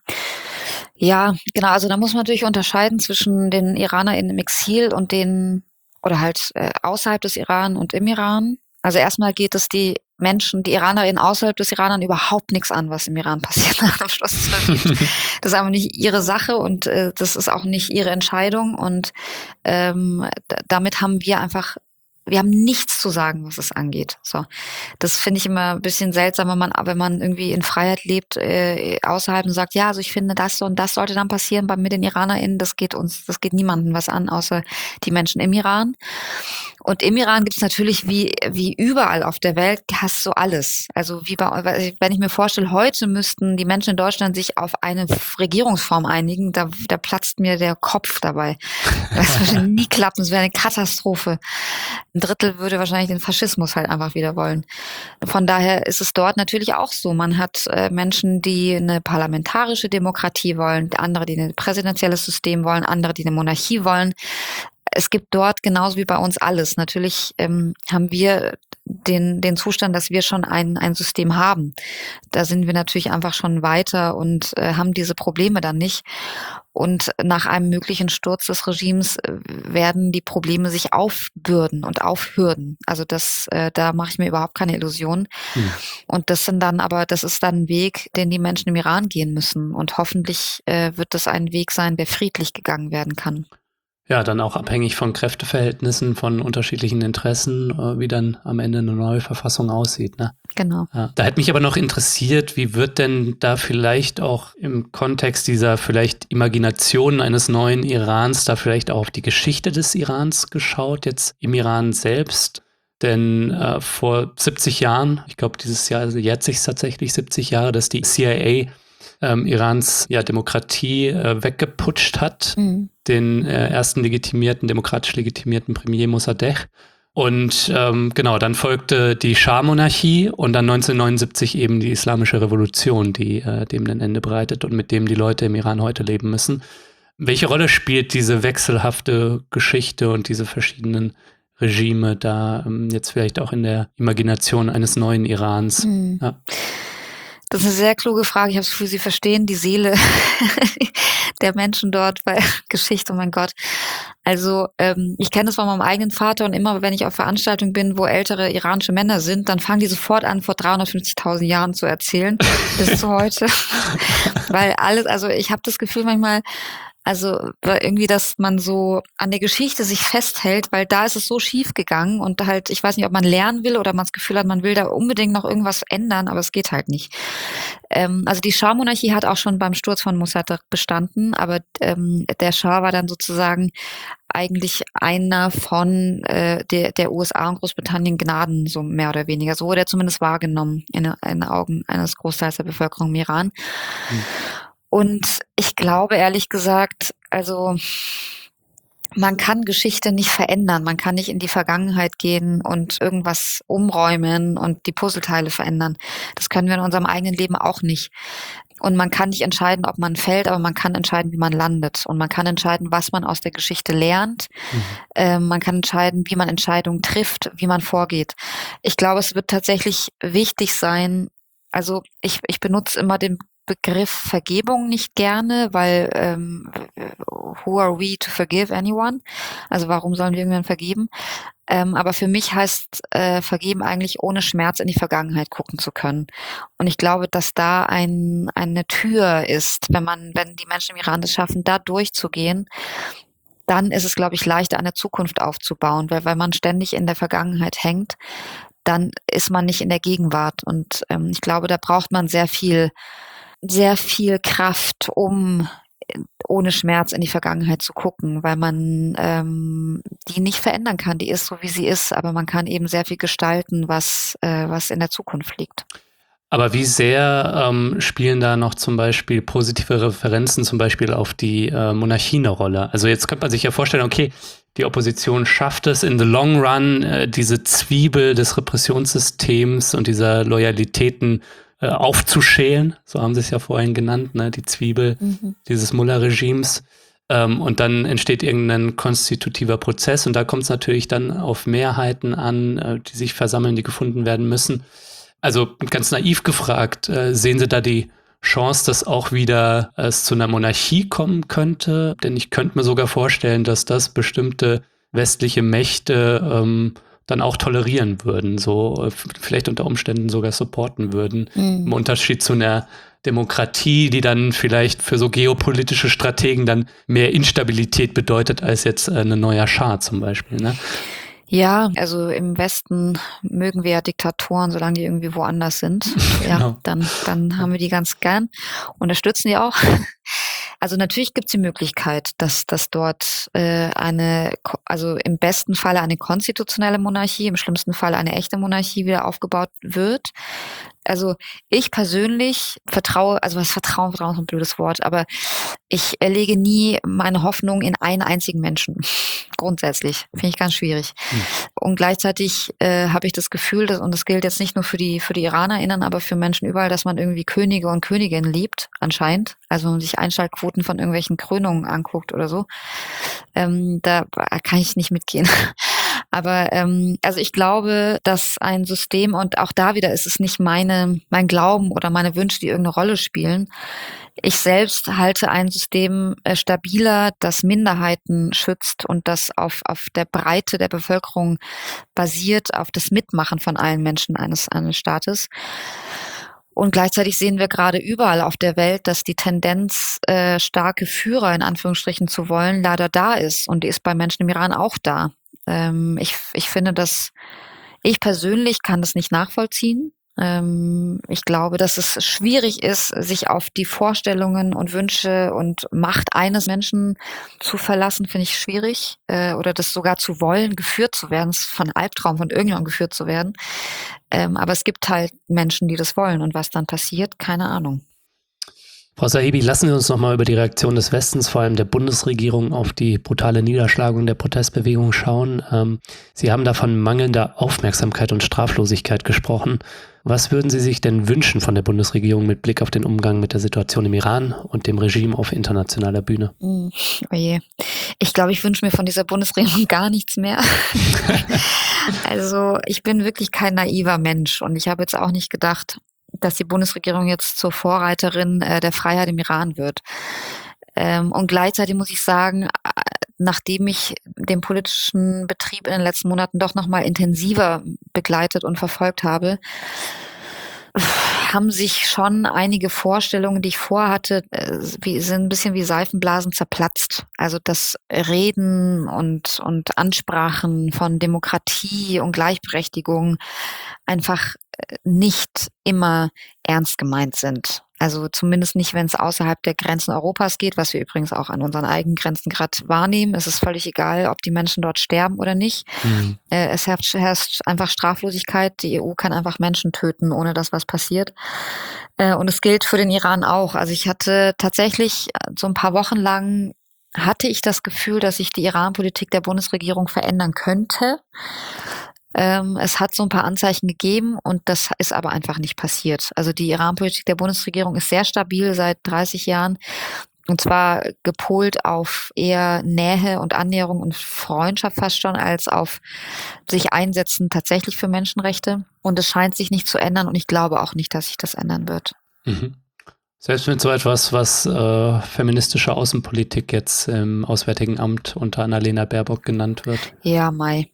Ja, genau. Also da muss man natürlich unterscheiden zwischen den IranerInnen im Exil und den, oder halt äh, außerhalb des Iran und im Iran. Also erstmal geht es die Menschen, die IranerInnen außerhalb des Iran überhaupt nichts an, was im Iran passiert nach dem Schluss des Regimes. Das ist aber nicht ihre Sache, und äh, das ist auch nicht ihre Entscheidung, und ähm, d- damit haben wir einfach wir haben nichts zu sagen, was es angeht. So, das finde ich immer ein bisschen seltsam, wenn man, wenn man irgendwie in Freiheit lebt, äh, außerhalb und sagt, ja, also ich finde, das und das sollte dann passieren bei mit den IranerInnen. Das geht uns, das geht niemandem was an, außer die Menschen im Iran. Und im Iran gibt es natürlich wie wie überall auf der Welt hast du alles. Also wie bei, wenn ich mir vorstelle, heute müssten die Menschen in Deutschland sich auf eine Regierungsform einigen, da, da platzt mir der Kopf dabei. Das würde nie klappen, es wäre eine Katastrophe. Ein Drittel würde wahrscheinlich den Faschismus halt einfach wieder wollen. Von daher ist es dort natürlich auch so. Man hat äh, Menschen, die eine parlamentarische Demokratie wollen, andere, die ein präsidentielles System wollen, andere, die eine Monarchie wollen. Es gibt dort genauso wie bei uns alles. Natürlich ähm, haben wir den den Zustand, dass wir schon ein ein System haben. Da sind wir natürlich einfach schon weiter und äh, haben diese Probleme dann nicht. Und nach einem möglichen Sturz des Regimes äh, werden die Probleme sich aufbürden und aufhürden. Also das, äh, da mache ich mir überhaupt keine Illusionen. Hm. Und das sind dann aber, das ist dann ein Weg, den die Menschen im Iran gehen müssen. Und hoffentlich äh, wird das ein Weg sein, der friedlich gegangen werden kann. Ja, dann auch abhängig von Kräfteverhältnissen, von unterschiedlichen Interessen, wie dann am Ende eine neue Verfassung aussieht. Ne? Genau. Ja. Da hätte mich aber noch interessiert, wie wird denn da vielleicht auch im Kontext dieser vielleicht Imagination eines neuen Irans da vielleicht auch auf die Geschichte des Irans geschaut, jetzt im Iran selbst? Denn äh, vor siebzig Jahren, ich glaube dieses Jahr also jährt sich tatsächlich siebzig Jahre, dass die C I A Ähm, Irans ja, Demokratie äh, weggeputscht hat, mhm. den äh, ersten legitimierten, demokratisch legitimierten Premier Mossadegh. Und ähm, genau, dann folgte die Schah-Monarchie und dann neunzehnhundertneunundsiebzig eben die Islamische Revolution, die äh, dem ein Ende bereitet und mit dem die Leute im Iran heute leben müssen. Welche Rolle spielt diese wechselhafte Geschichte und diese verschiedenen Regime da ähm, jetzt vielleicht auch in der Imagination eines neuen Irans? Mhm. Ja. Das ist eine sehr kluge Frage. Ich habe das Gefühl, Sie verstehen die Seele der Menschen dort bei Geschichte, oh mein Gott. Also ähm, ich kenne das von meinem eigenen Vater und immer, wenn ich auf Veranstaltungen bin, wo ältere iranische Männer sind, dann fangen die sofort an, vor dreihundertfünfzigtausend Jahren zu erzählen, bis zu heute. Weil alles, also ich habe das Gefühl manchmal, also irgendwie, dass man so an der Geschichte sich festhält, weil da ist es so schief gegangen und halt, ich weiß nicht, ob man lernen will oder man das Gefühl hat, man will da unbedingt noch irgendwas ändern, aber es geht halt nicht. Ähm, also die Schah-Monarchie hat auch schon beim Sturz von Mossadegh bestanden, aber ähm, der Schah war dann sozusagen eigentlich einer von äh, der, der U S A und Großbritannien Gnaden, so mehr oder weniger. So wurde er zumindest wahrgenommen in, in den Augen eines Großteils der Bevölkerung im Iran. Hm. Und ich glaube ehrlich gesagt, also man kann Geschichte nicht verändern. Man kann nicht in die Vergangenheit gehen und irgendwas umräumen und die Puzzleteile verändern. Das können wir in unserem eigenen Leben auch nicht. Und man kann nicht entscheiden, ob man fällt, aber man kann entscheiden, wie man landet. Und man kann entscheiden, was man aus der Geschichte lernt. Mhm. Ähm, man kann entscheiden, wie man Entscheidungen trifft, wie man vorgeht. Ich glaube, es wird tatsächlich wichtig sein, also ich, ich benutze immer den Begriff Vergebung nicht gerne, weil ähm, who are we to forgive anyone? Also warum sollen wir irgendwann vergeben? Ähm, aber für mich heißt äh, vergeben eigentlich ohne Schmerz in die Vergangenheit gucken zu können. Und ich glaube, dass da ein, eine Tür ist, wenn man, wenn die Menschen im Iran es schaffen, da durchzugehen, dann ist es, glaube ich, leichter, eine Zukunft aufzubauen, weil, weil man ständig in der Vergangenheit hängt, dann ist man nicht in der Gegenwart. Und ähm, ich glaube, da braucht man sehr viel sehr viel Kraft, um ohne Schmerz in die Vergangenheit zu gucken, weil man ähm, die nicht verändern kann. Die ist so, wie sie ist, aber man kann eben sehr viel gestalten, was, äh, was in der Zukunft liegt. Aber wie sehr ähm, spielen da noch zum Beispiel positive Referenzen zum Beispiel auf die äh, Monarchie eine Rolle? Also jetzt könnte man sich ja vorstellen, okay, die Opposition schafft es in the long run, äh, diese Zwiebel des Repressionssystems und dieser Loyalitäten äh, aufzuschälen, so haben sie es ja vorhin genannt, ne, die Zwiebel mhm. dieses Mullah-Regimes. Ähm, und dann entsteht irgendein konstitutiver Prozess und da kommt es natürlich dann auf Mehrheiten an, äh, die sich versammeln, die gefunden werden müssen. Also ganz naiv gefragt, äh, sehen Sie da die Chance, dass auch wieder äh, es zu einer Monarchie kommen könnte? Denn ich könnte mir sogar vorstellen, dass das bestimmte westliche Mächte ähm, dann auch tolerieren würden, so äh, vielleicht unter Umständen sogar supporten würden. Mhm. Im Unterschied zu einer Demokratie, die dann vielleicht für so geopolitische Strategen dann mehr Instabilität bedeutet als jetzt äh, ein neuer Schah zum Beispiel, ne? Ja, also im Westen mögen wir ja Diktatoren, solange die irgendwie woanders sind. Ja, Genau. dann, dann haben wir die ganz gern, unterstützen die auch. Also natürlich gibt es die Möglichkeit, dass, dass dort äh, eine, ko- also im besten Falle eine konstitutionelle Monarchie, im schlimmsten Fall eine echte Monarchie wieder aufgebaut wird. Also ich persönlich vertraue, also was Vertrauen, Vertrauen ist ein blödes Wort, aber ich äh, lege nie meine Hoffnung in einen einzigen Menschen. Grundsätzlich. Finde ich ganz schwierig. Hm. Und gleichzeitig äh, habe ich das Gefühl, dass, und das gilt jetzt nicht nur für die, für die IranerInnen, aber für Menschen überall, dass man irgendwie Könige und Königinnen liebt, anscheinend. Also wenn man sich Einschaltquoten von irgendwelchen Krönungen anguckt oder so. Ähm, da kann ich nicht mitgehen. Aber ähm, also ich glaube, dass ein System, und auch da wieder ist es nicht meine, mein Glauben oder meine Wünsche, die irgendeine Rolle spielen. Ich selbst halte ein System äh, stabiler, das Minderheiten schützt und das auf, auf der Breite der Bevölkerung basiert, auf das Mitmachen von allen Menschen eines, eines Staates. Und gleichzeitig sehen wir gerade überall auf der Welt, dass die Tendenz, äh, starke Führer in Anführungsstrichen zu wollen, leider da ist. Und die ist bei Menschen im Iran auch da. Ähm, ich, ich finde, dass ich persönlich kann das nicht nachvollziehen. Ähm, ich glaube, dass es schwierig ist, sich auf die Vorstellungen und Wünsche und Macht eines Menschen zu verlassen, finde ich schwierig. Äh, oder das sogar zu wollen, geführt zu werden, von Albtraum von irgendjemandem geführt zu werden. Ähm, aber es gibt halt Menschen, die das wollen. Und was dann passiert, keine Ahnung. Frau Sahibi, lassen Sie uns noch mal über die Reaktion des Westens, vor allem der Bundesregierung, auf die brutale Niederschlagung der Protestbewegung schauen. Ähm, Sie haben da von mangelnder Aufmerksamkeit und Straflosigkeit gesprochen. Was würden Sie sich denn wünschen von der Bundesregierung mit Blick auf den Umgang mit der Situation im Iran und dem Regime auf internationaler Bühne? Mm, oh je. Ich glaube, ich wünsche mir von dieser Bundesregierung gar nichts mehr. Also ich bin wirklich kein naiver Mensch und ich habe jetzt auch nicht gedacht, dass die Bundesregierung jetzt zur Vorreiterin äh, der Freiheit im Iran wird. Ähm, und gleichzeitig muss ich sagen, äh, nachdem ich den politischen Betrieb in den letzten Monaten doch noch mal intensiver begleitet und verfolgt habe, haben sich schon einige Vorstellungen, die ich vorhatte, äh, wie, sind ein bisschen wie Seifenblasen zerplatzt. Also das Reden und, und Ansprachen von Demokratie und Gleichberechtigung einfach äh, nicht immer ernst gemeint sind. Also zumindest nicht, wenn es außerhalb der Grenzen Europas geht, was wir übrigens auch an unseren eigenen Grenzen gerade wahrnehmen. Es ist völlig egal, ob die Menschen dort sterben oder nicht. Mhm. Äh, es herrscht, herrscht einfach Straflosigkeit. Die E U kann einfach Menschen töten, ohne dass was passiert. Äh, und es gilt für den Iran auch. Also ich hatte tatsächlich so ein paar Wochen lang hatte ich das Gefühl, dass sich die Iran-Politik der Bundesregierung verändern könnte. Ähm, es hat so ein paar Anzeichen gegeben und das ist aber einfach nicht passiert. Also die Iran-Politik der Bundesregierung ist sehr stabil seit dreißig Jahren und zwar gepolt auf eher Nähe und Annäherung und Freundschaft fast schon als auf sich einsetzen tatsächlich für Menschenrechte. Und es scheint sich nicht zu ändern und ich glaube auch nicht, dass sich das ändern wird. Mhm. Selbst mit so etwas, was äh, feministische Außenpolitik jetzt im Auswärtigen Amt unter Annalena Baerbock genannt wird. Ja, Mai.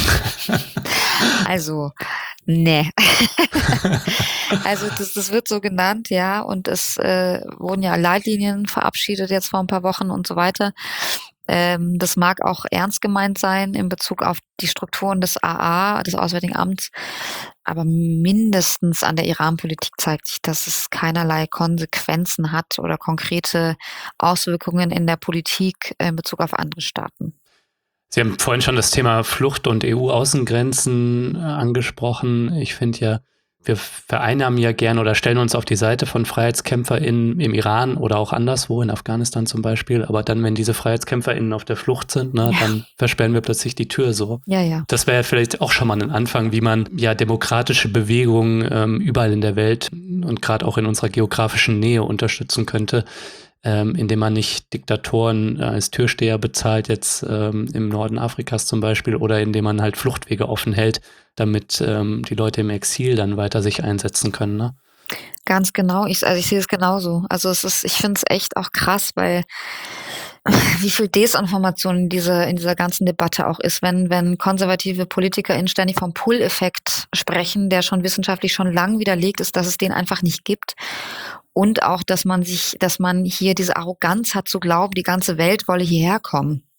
Also, nee. Also das, das wird so genannt, ja, und es äh, wurden ja Leitlinien verabschiedet jetzt vor ein paar Wochen und so weiter. Ähm, das mag auch ernst gemeint sein in Bezug auf die Strukturen des A A, des Auswärtigen Amts, aber mindestens an der Iran-Politik zeigt sich, dass es keinerlei Konsequenzen hat oder konkrete Auswirkungen in der Politik in Bezug auf andere Staaten. Sie haben vorhin schon das Thema Flucht und E U-Außengrenzen angesprochen. Ich finde ja, wir vereinnahmen ja gern oder stellen uns auf die Seite von FreiheitskämpferInnen im Iran oder auch anderswo, in Afghanistan zum Beispiel. Aber dann, wenn diese FreiheitskämpferInnen auf der Flucht sind, ne, ja. dann versperren wir plötzlich die Tür so. Ja, ja. Das wäre ja vielleicht auch schon mal ein Anfang, wie man ja demokratische Bewegungen ähm, überall in der Welt und gerade auch in unserer geografischen Nähe unterstützen könnte. Ähm, indem man nicht Diktatoren äh, als Türsteher bezahlt, jetzt ähm, im Norden Afrikas zum Beispiel, oder indem man halt Fluchtwege offen hält, damit ähm, die Leute im Exil dann weiter sich einsetzen können, ne? Ganz genau, ich, also ich sehe es genauso. Also es ist, ich finde es echt auch krass, weil wie viel Desinformation in dieser, in dieser ganzen Debatte auch ist, wenn, wenn konservative PolitikerInnen ständig vom Pull-Effekt sprechen, der schon wissenschaftlich schon lang widerlegt ist, dass es den einfach nicht gibt. Und auch, dass man sich, dass man hier diese Arroganz hat zu glauben, die ganze Welt wolle hierher kommen.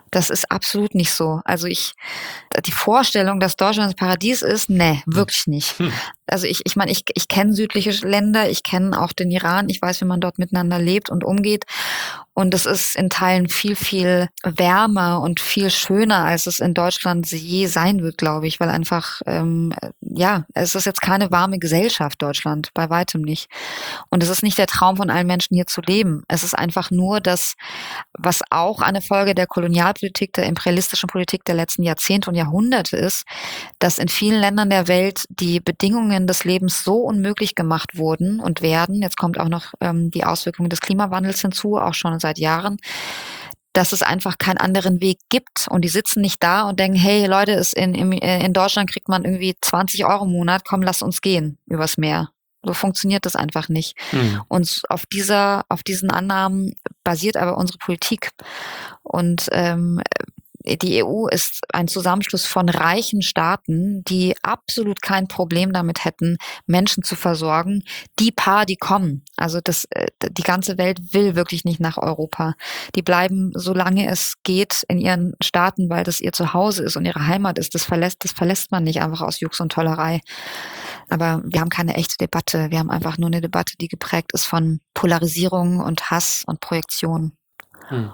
Das ist absolut nicht so. Also ich, die Vorstellung, dass Deutschland das Paradies ist, nee, wirklich nicht. Hm. Also ich, ich meine, ich, ich kenne südliche Länder, ich kenne auch den Iran, ich weiß, wie man dort miteinander lebt und umgeht. Und es ist in Teilen viel, viel wärmer und viel schöner, als es in Deutschland je sein wird, glaube ich, weil einfach, ähm, ja, es ist jetzt keine warme Gesellschaft, Deutschland, bei weitem nicht. Und es ist nicht der Traum von allen Menschen, hier zu leben. Es ist einfach nur das, was auch eine Folge der Kolonialpolitik, der imperialistischen Politik der letzten Jahrzehnte und Jahrhunderte ist, dass in vielen Ländern der Welt die Bedingungen des Lebens so unmöglich gemacht wurden und werden. Jetzt kommt auch noch ähm, die Auswirkungen des Klimawandels hinzu, auch schon seit Jahren, dass es einfach keinen anderen Weg gibt. Und die sitzen nicht da und denken, hey Leute, ist in, in, in Deutschland kriegt man irgendwie zwanzig Euro im Monat, komm, lass uns gehen übers Meer. So funktioniert das einfach nicht. Mhm. Und auf dieser, auf diesen Annahmen basiert aber unsere Politik. Und ähm, die E U ist ein Zusammenschluss von reichen Staaten, die absolut kein Problem damit hätten, Menschen zu versorgen. Die paar, die kommen. Also das, die ganze Welt will wirklich nicht nach Europa. Die bleiben, solange es geht, in ihren Staaten, weil das ihr Zuhause ist und ihre Heimat ist. Das verlässt, das verlässt man nicht einfach aus Jux und Tollerei. Aber wir haben keine echte Debatte. Wir haben einfach nur eine Debatte, die geprägt ist von Polarisierung und Hass und Projektion. Hm.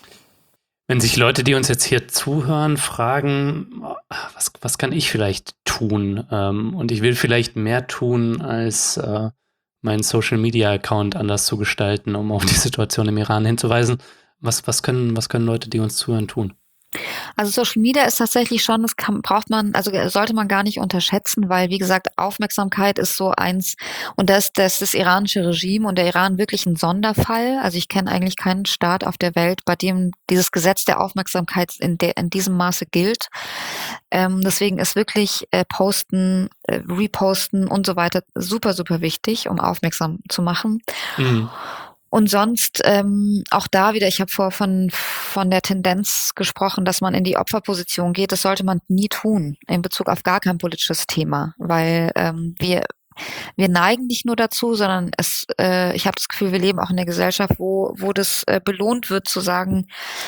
Wenn sich Leute, die uns jetzt hier zuhören, fragen, was, was kann ich vielleicht tun? Ähm, und ich will vielleicht mehr tun, als äh, meinen Social-Media-Account anders zu gestalten, um auf die Situation im Iran hinzuweisen. Was, was können, was können Leute, die uns zuhören, tun? Also Social Media ist tatsächlich schon, das kann, braucht man, also sollte man gar nicht unterschätzen, weil wie gesagt, Aufmerksamkeit ist so eins, und das, das ist das iranische Regime und der Iran wirklich ein Sonderfall. Also ich kenne eigentlich keinen Staat auf der Welt, bei dem dieses Gesetz der Aufmerksamkeit in, der, in diesem Maße gilt. Ähm, deswegen ist wirklich äh, Posten, äh, Reposten und so weiter super, super wichtig, um aufmerksam zu machen. Mhm. Und sonst ähm, auch da wieder, ich habe vorher von, von der Tendenz gesprochen, dass man in die Opferposition geht. Das sollte man nie tun in Bezug auf gar kein politisches Thema, weil ähm, wir wir neigen nicht nur dazu, sondern es, äh, ich habe das Gefühl, wir leben auch in der Gesellschaft, wo wo das äh, belohnt wird, zu sagen,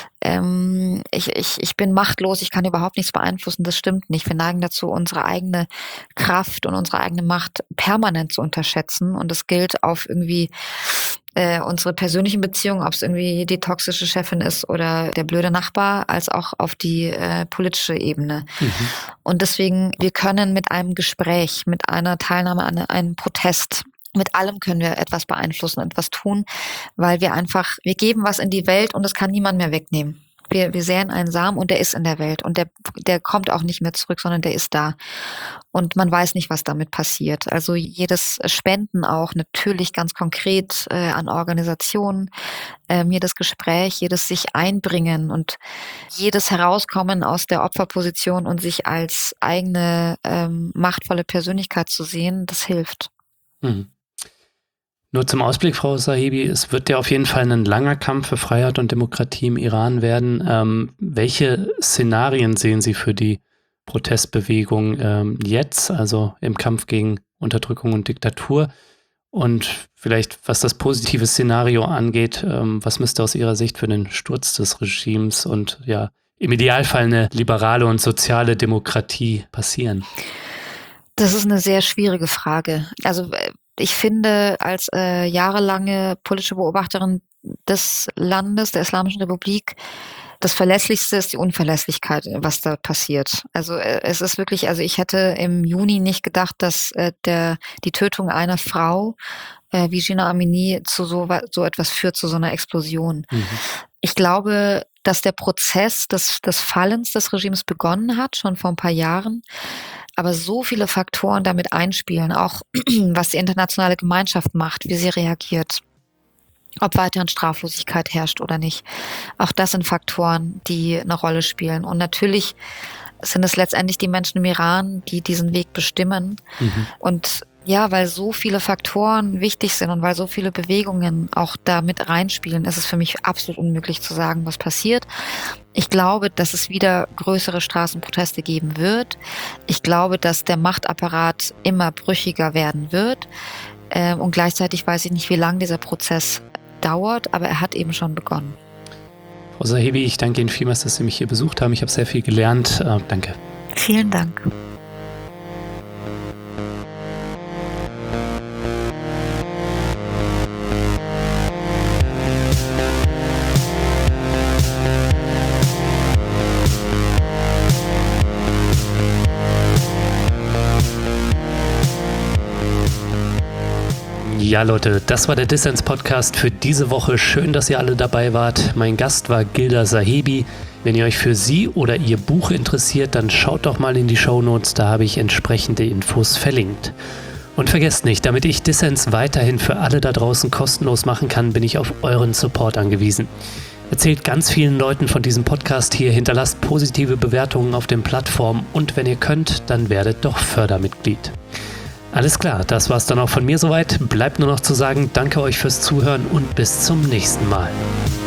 ähm, ich, ich, ich bin machtlos, ich kann überhaupt nichts beeinflussen. Das stimmt nicht. Wir neigen dazu, unsere eigene Kraft und unsere eigene Macht permanent zu unterschätzen. Und das gilt auf irgendwie äh, unsere persönlichen Beziehungen, ob es irgendwie die toxische Chefin ist oder der blöde Nachbar, als auch auf die äh, politische Ebene. Mhm. Und deswegen, wir können mit einem Gespräch, mit einer Teilnahme an einem Protest, mit allem können wir etwas beeinflussen, etwas tun, weil wir einfach, wir geben was in die Welt und das kann niemand mehr wegnehmen. Wir, wir säen einen Samen und der ist in der Welt und der, der kommt auch nicht mehr zurück, sondern der ist da. Und man weiß nicht, was damit passiert. Also jedes Spenden auch natürlich ganz konkret äh, an Organisationen, äh, jedes Gespräch, jedes sich einbringen und jedes Herauskommen aus der Opferposition und sich als eigene ähm, machtvolle Persönlichkeit zu sehen, das hilft. Mhm. Nur zum Ausblick, Frau Sahibi, es wird ja auf jeden Fall ein langer Kampf für Freiheit und Demokratie im Iran werden. Ähm, welche Szenarien sehen Sie für die Protestbewegung ähm, jetzt, also im Kampf gegen Unterdrückung und Diktatur? Und vielleicht, was das positive Szenario angeht, ähm, was müsste aus Ihrer Sicht für den Sturz des Regimes und ja im Idealfall eine liberale und soziale Demokratie passieren? Das ist eine sehr schwierige Frage. Also ich finde, als äh, jahrelange politische Beobachterin des Landes, der Islamischen Republik, das Verlässlichste ist die Unverlässlichkeit, was da passiert. Also äh, es ist wirklich, also ich hätte im Juni nicht gedacht, dass äh, der die Tötung einer Frau äh, wie Jina Amini zu so, so etwas führt, zu so einer Explosion. Mhm. Ich glaube, dass der Prozess des, des Fallens des Regimes begonnen hat, schon vor ein paar Jahren. Aber so viele Faktoren damit einspielen, auch was die internationale Gemeinschaft macht, wie sie reagiert, ob weiterhin Straflosigkeit herrscht oder nicht. Auch das sind Faktoren, die eine Rolle spielen. Und natürlich sind es letztendlich die Menschen im Iran, die diesen Weg bestimmen. Mhm. Und ja, weil so viele Faktoren wichtig sind und weil so viele Bewegungen auch da mit reinspielen, ist es für mich absolut unmöglich zu sagen, was passiert. Ich glaube, dass es wieder größere Straßenproteste geben wird. Ich glaube, dass der Machtapparat immer brüchiger werden wird. Und gleichzeitig weiß ich nicht, wie lange dieser Prozess dauert, aber er hat eben schon begonnen. Frau Sahibi, ich danke Ihnen vielmals, dass Sie mich hier besucht haben. Ich habe sehr viel gelernt. Äh, danke. Vielen Dank. Ja, Leute, das war der Dissens-Podcast für diese Woche. Schön, dass ihr alle dabei wart. Mein Gast war Gilda Sahibi. Wenn ihr euch für sie oder ihr Buch interessiert, dann schaut doch mal in die Shownotes, da habe ich entsprechende Infos verlinkt. Und vergesst nicht, damit ich Dissens weiterhin für alle da draußen kostenlos machen kann, bin ich auf euren Support angewiesen. Erzählt ganz vielen Leuten von diesem Podcast hier, hinterlasst positive Bewertungen auf den Plattformen und wenn ihr könnt, dann werdet doch Fördermitglied. Alles klar, das war's dann auch von mir soweit. Bleibt nur noch zu sagen, danke euch fürs Zuhören und bis zum nächsten Mal.